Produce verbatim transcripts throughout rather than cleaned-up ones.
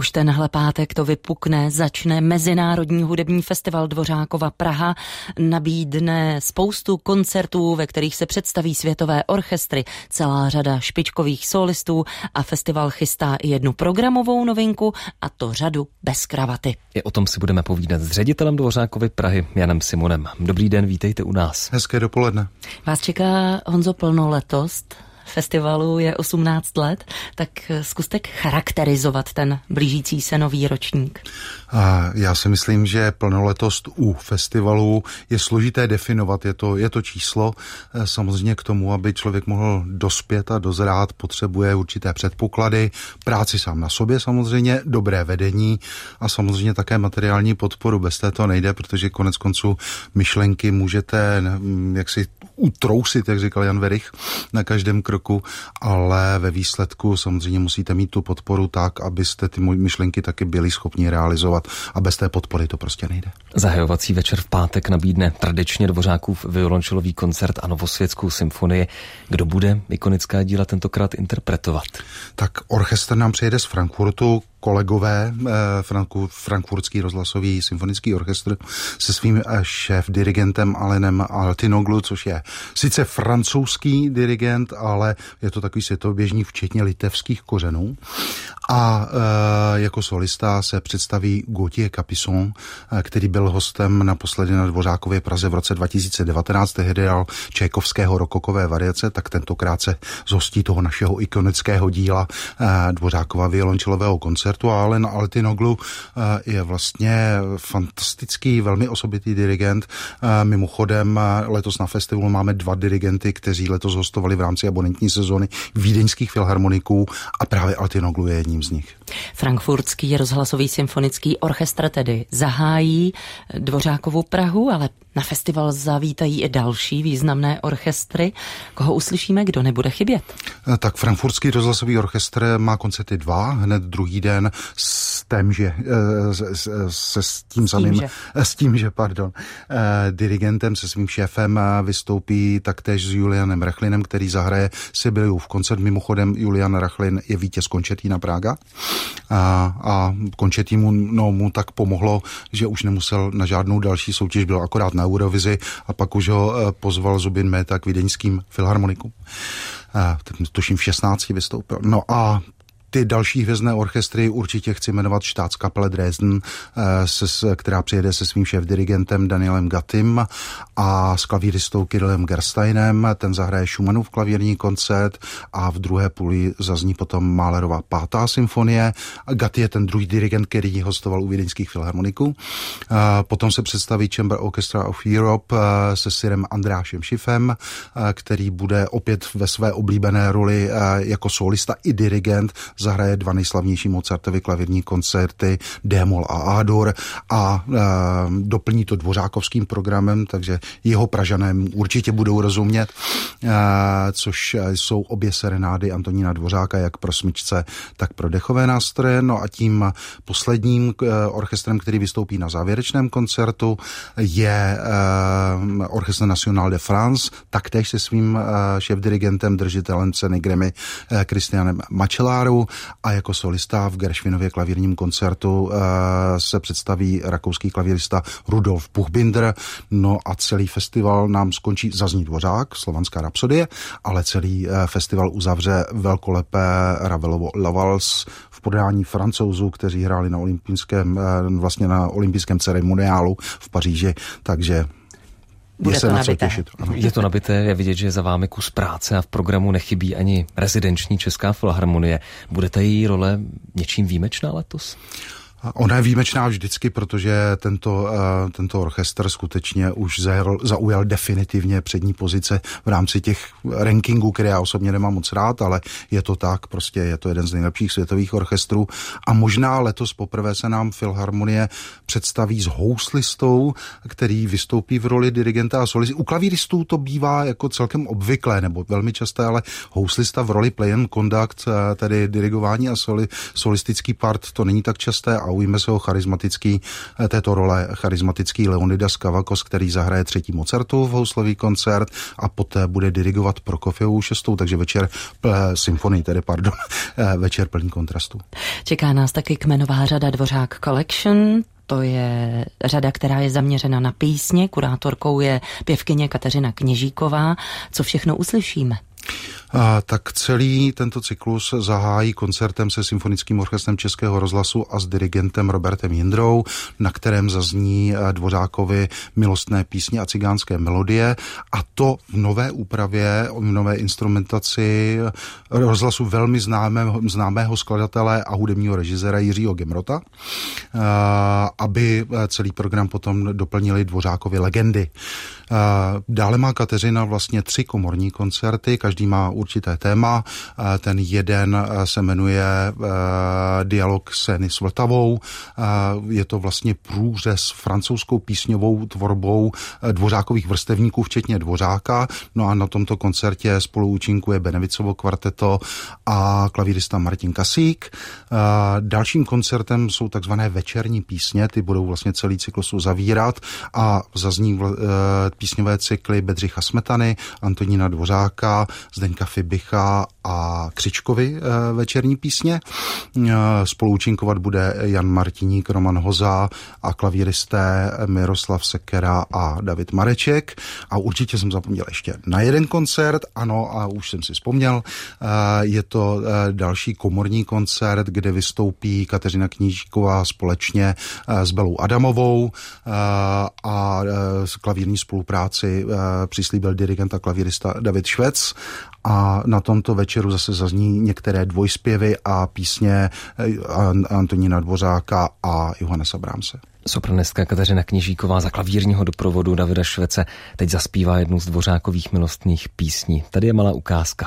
Už tenhle pátek to vypukne, začne Mezinárodní hudební festival Dvořákova Praha, nabídne spoustu koncertů, ve kterých se představí světové orchestry, celá řada špičkových solistů a festival chystá i jednu programovou novinku, a to řadu bez kravaty. I o tom si budeme povídat s ředitelem Dvořákovy Prahy Janem Simonem. Dobrý den, vítejte u nás. Hezké dopoledne. Vás čeká, Honzo, plnoletost. Festivalu je osmnáct let, tak zkuste charakterizovat ten blížící se nový ročník. Já si myslím, že plnoletost u festivalu je složité definovat. Je to, je to číslo. Samozřejmě k tomu, aby člověk mohl dospět a dozrát, potřebuje určité předpoklady, práci sám na sobě samozřejmě, dobré vedení a samozřejmě také materiální podporu. Bez té to nejde, protože konec konců myšlenky můžete jaksi utrousit, jak říkal Jan Werich, na každém kroku, ale ve výsledku samozřejmě musíte mít tu podporu tak, abyste ty myšlenky taky byli schopni realizovat, a bez té podpory to prostě nejde. Zahajovací večer v pátek nabídne tradičně Dvořákův violončelový koncert a Novosvětskou symfonii. Kdo bude ikonická díla tentokrát interpretovat? Tak orchestr nám přijede z Frankfurtu, kolegové, Franku, frankfurtský rozhlasový symfonický orchestr se svým šéf-dirigentem Alainem Altinoglu, což je sice francouzský dirigent, ale je to takový světoběžný, včetně litevských kořenů. A e, jako solista se představí Gauthier Capuçon, který byl hostem naposledy na Dvořákově Praze v roce dva tisíce devatenáct, tehdy dal Čajkovského rokokové variace, tak tentokrát se zhostí toho našeho ikonického díla e, Dvořákova violončelového koncertu. A Alain Altinoglu je vlastně fantastický, velmi osobitý dirigent. Mimochodem letos na festivalu máme dva dirigenty, kteří letos hostovali v rámci abonentní sezóny vídeňských filharmoniků a právě Altinoglu je jedním z nich. Frankfurtský rozhlasový symfonický orchestr tedy zahájí Dvořákovu Prahu, ale na festival zavítají i další významné orchestry. Koho uslyšíme, kdo nebude chybět? Tak frankfurtský rozhlasový orchestr má koncerty dva, hned druhý den s tím, že se s tím samým, s tím, že, pardon, dirigentem, se svým šéfem vystoupí taktéž s Julianem Rachlinem, který zahraje Sibeliův koncert. Mimochodem Julian Rachlin je vítěz Concertina Praga a, a Concertimu no, mu tak pomohlo, že už nemusel na žádnou další soutěž, byl akorát na Eurovizi a pak už ho pozval Zubin Mehta k vídeňským filharmonikům. Tuším v šestnácti vystoupil. No a ty další hvězdné orchestry určitě chci jmenovat Staatskapelle Dresden, se, která přijede se svým šéfdirigentem Danielem Gattim a s klavíristou Kirillem Gersteinem. Ten zahraje Schumannův klavírní koncert a v druhé půli zazní potom Mahlerova pátá symfonie. Gatti je ten druhý dirigent, který hostoval u vídeňských filharmoniků. Potom se představí Chamber Orchestra of Europe se sirem Andrášem Schiffem, který bude opět ve své oblíbené roli jako solista i dirigent. Zahraje dva nejslavnější Mozartovy klavírní koncerty D-moll a A-dur a e, doplní to dvořákovským programem, takže jeho Pražané určitě budou rozumět, e, což jsou obě serenády Antonína Dvořáka, jak pro smyčce, tak pro dechové nástroje. No a tím posledním e, orchestrem, který vystoupí na závěrečném koncertu, je e, Orchestre National de France, taktéž se svým e, šéfdirigentem, držitelem ceny Grammy e, Christianem Macelláru, a jako solista v Gershwinově klavírním koncertu e, se představí rakouský klavírista Rudolf Buchbinder. No a celý festival nám skončí, zazní Dvořák, Slovanská rapsodie, ale celý e, festival uzavře velkolepé Ravelovo La Valse v podání Francouzů, kteří hráli na olympijském, e, vlastně na olympijském ceremoniálu v Paříži, takže Bude je se to na nabité. co těšit. Ano. Je to nabité, je vidět, že je za vámi kus práce a v programu nechybí ani rezidenční Česká filharmonie. Bude ta její role něčím výjimečná letos? Ona je výjimečná vždycky, protože tento, tento orchestr skutečně už zaujal definitivně přední pozice v rámci těch rankingů, které já osobně nemám moc rád, ale je to tak, prostě je to jeden z nejlepších světových orchestrů a možná letos poprvé se nám Filharmonie představí s houslistou, který vystoupí v roli dirigenta a solisty. U klavíristů to bývá jako celkem obvyklé, nebo velmi časté, ale houslista v roli play and conduct, tedy dirigování a soli, solistický part, to není tak časté a ujme se ho charismatický, této role charismatický Leonidas Kavakos, který zahraje třetí Mozartův houslový koncert a poté bude dirigovat Prokofjevovu šestou, takže večer, symfonii tedy, pardon, večer plný kontrastů. Čeká nás taky kmenová řada Dvořák Collection. To je řada, která je zaměřena na písně. Kurátorkou je pěvkyně Kateřina Kněžíková. Co všechno uslyšíme? A tak celý tento cyklus zahájí koncertem se Symfonickým orchestrem Českého rozhlasu a s dirigentem Robertem Jindrou, na kterém zazní Dvořákovi milostné písně a cigánské melodie, a to v nové úpravě, v nové instrumentaci rozhlasu velmi známého, známého skladatele a hudebního režiséra Jiřího Gemrota, aby celý program potom doplnili Dvořákovy legendy. Dále má Kateřina vlastně tři komorní koncerty, každý má určité téma. Ten jeden se jmenuje Dialog scény s Vltavou. Je to vlastně průřez francouzskou písňovou tvorbou Dvořákových vrstevníků, včetně Dvořáka. No a na tomto koncertě spolu účinkuje Benevicovo kvarteto a klavírista Martin Kasík. Dalším koncertem jsou takzvané večerní písně, ty budou vlastně celý cyklus zavírat a zazní písňové cykly Bedřicha Smetany, Antonína Dvořáka, Zdeňka Fibicha a Křičkovi večerní písně. Spoluúčinkovat bude Jan Martiník, Roman Hoza a klavíristé Miroslav Sekera a David Mareček. A určitě jsem zapomněl ještě na jeden koncert, ano, a už jsem si vzpomněl. Je to další komorní koncert, kde vystoupí Kateřina Kněžíková společně s Belou Adamovou a klavírní spolupráci přislíbil dirigent a klavírista David Švec. A na tomto večeru zase zazní některé dvojspěvy a písně Antonína Dvořáka a Johannesa Brahmse. Sopranistka Kateřina Kněžíková za klavírního doprovodu Davida Švece teď zaspívá jednu z Dvořákových milostných písní. Tady je malá ukázka.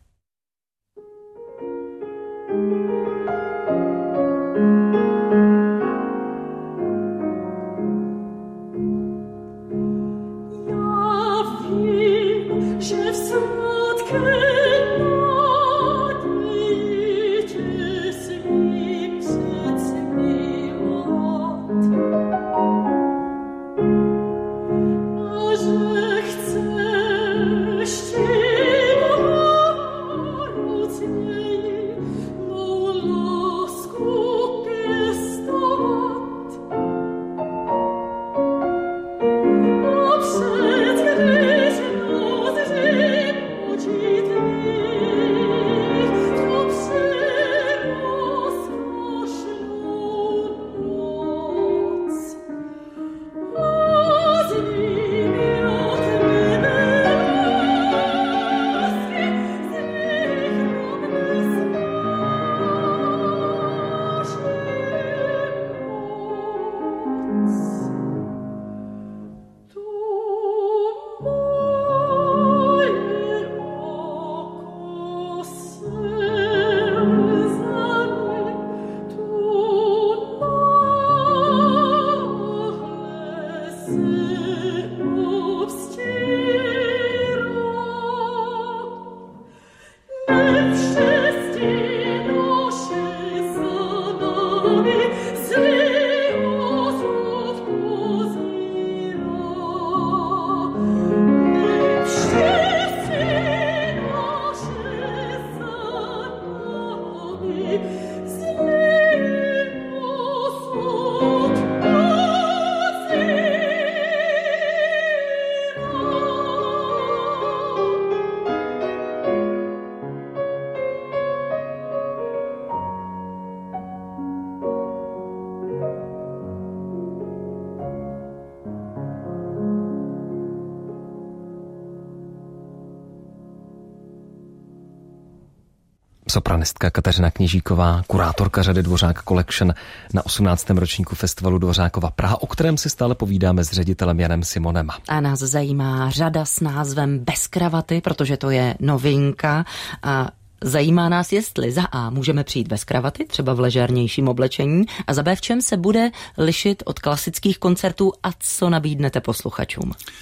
Sopranistka Kateřina Kněžíková, kurátorka řady Dvořák Collection na osmnáctém ročníku festivalu Dvořákova Praha, o kterém si stále povídáme s ředitelem Janem Simonem. A nás zajímá řada s názvem Bez kravaty, protože to je novinka a zajímá nás, jestli za A můžeme přijít bez kravaty, třeba v ležérnějším oblečení, a za B v čem se bude lišit od klasických koncertů a co nabídnete posluchačům.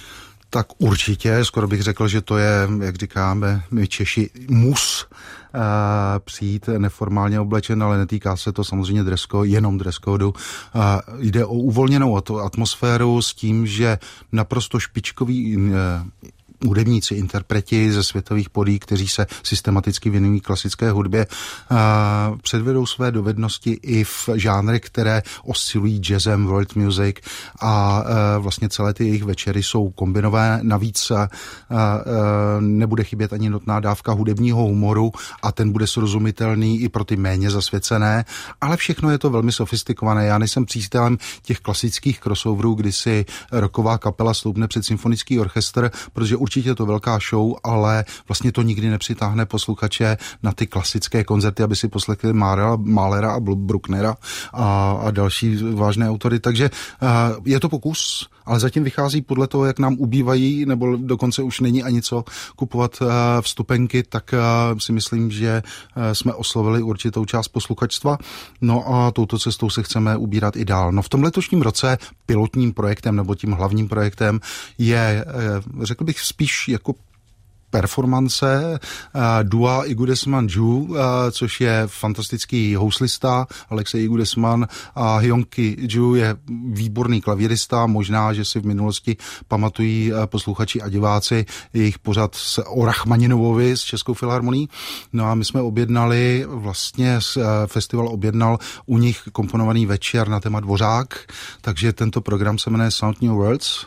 Tak určitě, skoro bych řekl, že to je, jak říkáme my Češi, mus uh, přijít neformálně oblečen, ale netýká se to samozřejmě dress code, jenom dress code. Uh, jde o uvolněnou atmosféru s tím, že naprosto špičkový uh, hudebníci, interpreti ze světových podí, kteří se systematicky věnují klasické hudbě, předvedou své dovednosti i v žánrech, které oscilují jazzem, world music a vlastně celé ty jejich večery jsou kombinové. Navíc nebude chybět ani notná dávka hudebního humoru a ten bude srozumitelný i pro ty méně zasvěcené, ale všechno je to velmi sofistikované. Já nejsem přítelem těch klasických crossoverů, kdy si rocková kapela stoupne před symfonický orchestr, protože určitě je to velká show, ale vlastně to nikdy nepřitáhne posluchače na ty klasické koncerty, aby si poslechli Mahlera a Brucknera a, a další vážné autory. Takže uh, je to pokus, ale zatím vychází podle toho, jak nám ubývají, nebo dokonce už není ani co kupovat uh, vstupenky, tak uh, si myslím, že uh, jsme oslovili určitou část posluchačstva. No a touto cestou se chceme ubírat i dál. No v tom letošním roce pilotním projektem, nebo tím hlavním projektem je, uh, řekl bych, spíš jako performance uh, dua Igudesman Ju, uh, což je fantastický houslista Alexej Igudesman a Hyunki Ju je výborný klavírista, možná, že si v minulosti pamatují uh, posluchači a diváci jejich pořad s, o Rachmaninovovi s Českou filharmonií. No a my jsme objednali, vlastně uh, festival objednal u nich komponovaný večer na téma Dvořák, takže tento program se jmenuje Sound New Worlds.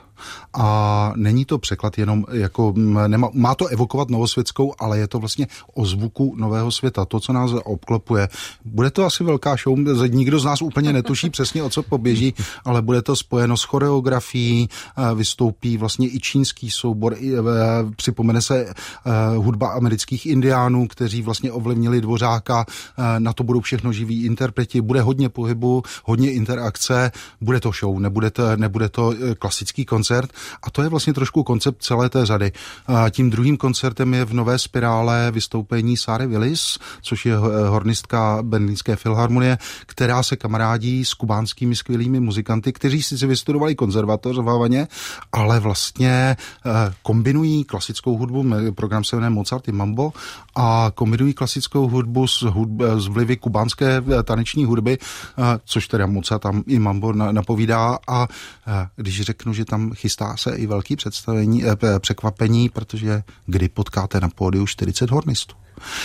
A není to překlad jenom jako, nemá, má to evokovat novosvětskou, ale je to vlastně o zvuku nového světa, to, co nás obklopuje. Bude to asi velká show, nikdo z nás úplně netuší přesně, o co poběží, ale bude to spojeno s choreografií, vystoupí vlastně i čínský soubor, připomene se hudba amerických indiánů, kteří vlastně ovlivnili Dvořáka, na to budou všechno živí interpreti, bude hodně pohybu, hodně interakce, bude to show, nebude to, nebude to klasický koncert. A to je vlastně trošku koncept celé té řady. A tím druhým koncertem je v Nové Spirále vystoupení Sary Willis, což je hornistka Berlínské filharmonie, která se kamarádí s kubánskými skvělými muzikanty, kteří si vystudovali konzervatoř v Havaně, ale vlastně kombinují klasickou hudbu, program se jmenuje Mozart i Mambo, a kombinují klasickou hudbu s, hudb, s vlivy kubánské taneční hudby, což teda Mozart tam i Mambo napovídá. A když řeknu, že tam chystá se i velký představení, eh, překvapení, protože kdy potkáte na pódiu čtyřicet hornistů.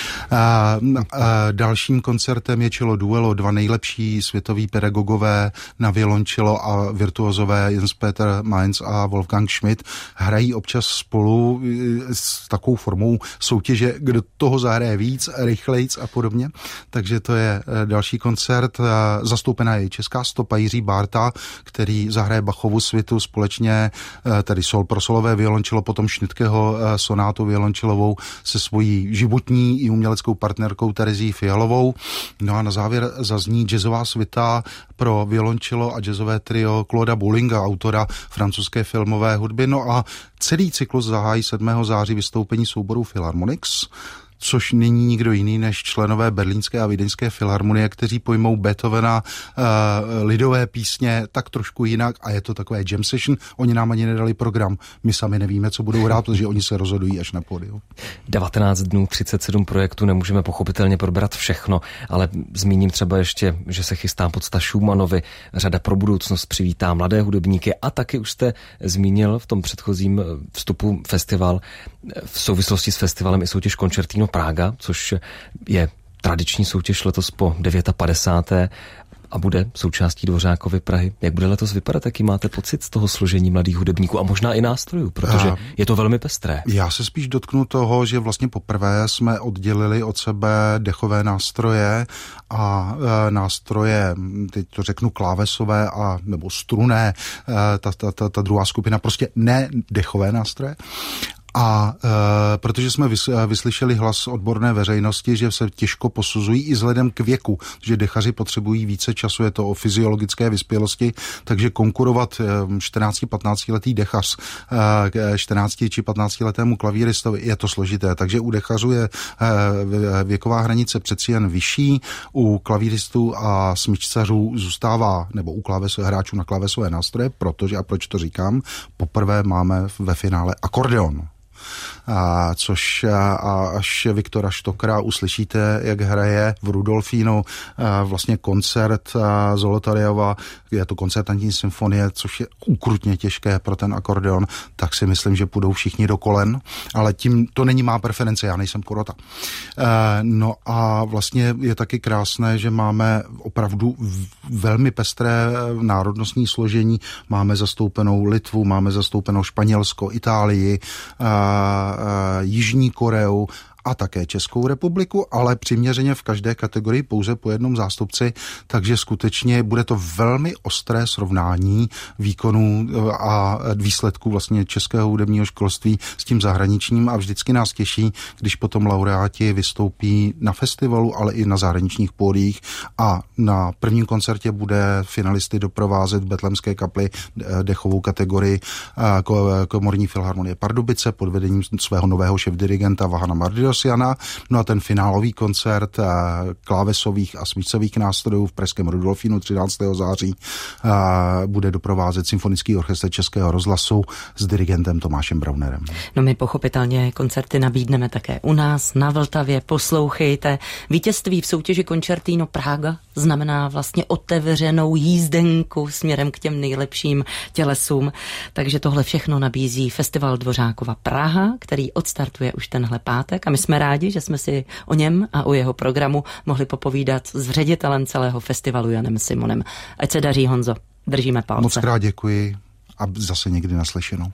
A, a dalším koncertem je cello duelo, dva nejlepší světoví pedagogové na violoncello a virtuozové Jens Peter Mainz a Wolfgang Schmidt hrají občas spolu s takovou formou soutěže, kdo toho zahraje víc, rychlejc a podobně. Takže to je další koncert. Zastoupená je česká stopa Jiří Bárta, který zahraje Bachovu svitu společně, tedy sol pro solové violoncello, potom Schnittkeho sonátu violoncellovou se svojí životní i uměleckou partnerkou Terezí Fialovou. No a na závěr zazní jazzová svita pro violoncello a jazzové trio Clauda Boulinga, autora francouzské filmové hudby. No a celý cyklus zahájí sedmého září vystoupení souboru Philharmonics, což není nikdo jiný než členové Berlínské a Vídeňské filharmonie, kteří pojmou Beethovena uh, lidové písně tak trošku jinak a je to takové jam session. Oni nám ani nedali program. My sami nevíme, co budou hrát, protože oni se rozhodují až na pódiu. devatenáct dnů, třicet sedm projektů, nemůžeme pochopitelně probrat všechno, ale zmíním třeba ještě, že se chystá podsta Schumannovi, řada pro budoucnost přivítá mladé hudebníky a taky už jste zmínil v tom předchozím vstupu festival, v souvislosti s festivalem i soutěž Concertino Praga, což je tradiční soutěž letos po padesátém devátém a bude součástí Dvořákovy Prahy. Jak bude letos vypadat, jaký máte pocit z toho složení mladých hudebníků a možná i nástrojů, protože je to velmi pestré. Já se spíš dotknu toho, že vlastně poprvé jsme oddělili od sebe dechové nástroje a e, nástroje, teď to řeknu klávesové a nebo struné, e, ta, ta, ta, ta druhá skupina, prostě ne dechové nástroje. A e, protože jsme vys, vyslyšeli hlas odborné veřejnosti, že se těžko posuzují i vzhledem k věku, že dechaři potřebují více času, je to o fyziologické vyspělosti, takže konkurovat čtrnácti patnácti letý dechař e, čtrnácti či patnácti letému klavíristovi je to složité, takže u dechařů je e, věková hranice přeci jen vyšší, u klavíristů a smyčcařů zůstává, nebo u klávesové hráčů na klávesové nástroje, protože, a proč to říkám, poprvé máme ve finále akordeon. A což a, a až Viktora Štokra uslyšíte, jak hraje v Rudolfínu a vlastně koncert Zolotaryjeva, je to koncertantní symfonie, což je ukrutně těžké pro ten akordeon, tak si myslím, že půjdou všichni do kolen, ale tím to není má preference, já nejsem porota. E, no a vlastně je taky krásné, že máme opravdu velmi pestré národnostní složení, máme zastoupenou Litvu, máme zastoupenou Španělsko, Itálii, a Jižní Koreu a také Českou republiku, ale přiměřeně v každé kategorii pouze po jednom zástupci, takže skutečně bude to velmi ostré srovnání výkonů a výsledků vlastně českého hudebního školství s tím zahraničním a vždycky nás těší, když potom laureáti vystoupí na festivalu, ale i na zahraničních pódiích a na prvním koncertě bude finalisty doprovázet v Betlémské kapli dechovou kategorii Komorní filharmonie Pardubice pod vedením svého nového šéfdirigenta Vahana Mardios. No a ten finálový koncert klávesových a smyčcových nástrojů v pražském Rudolfínu třináctého září bude doprovázet Symfonický orchestr Českého rozhlasu s dirigentem Tomášem Braunerem. No my pochopitelně koncerty nabídneme také u nás na Vltavě, poslouchejte. Vítězství v soutěži Concertino Praga znamená vlastně otevřenou jízdenku směrem k těm nejlepším tělesům, takže tohle všechno nabízí Festival Dvořákova Praha, který odstartuje už tenhle pátek a my jsme rádi, že jsme si o něm a o jeho programu mohli popovídat s ředitelem celého festivalu Janem Simonem. Ať se daří, Honzo, držíme palce. Moc krát děkuji a zase někdy naslyšenou.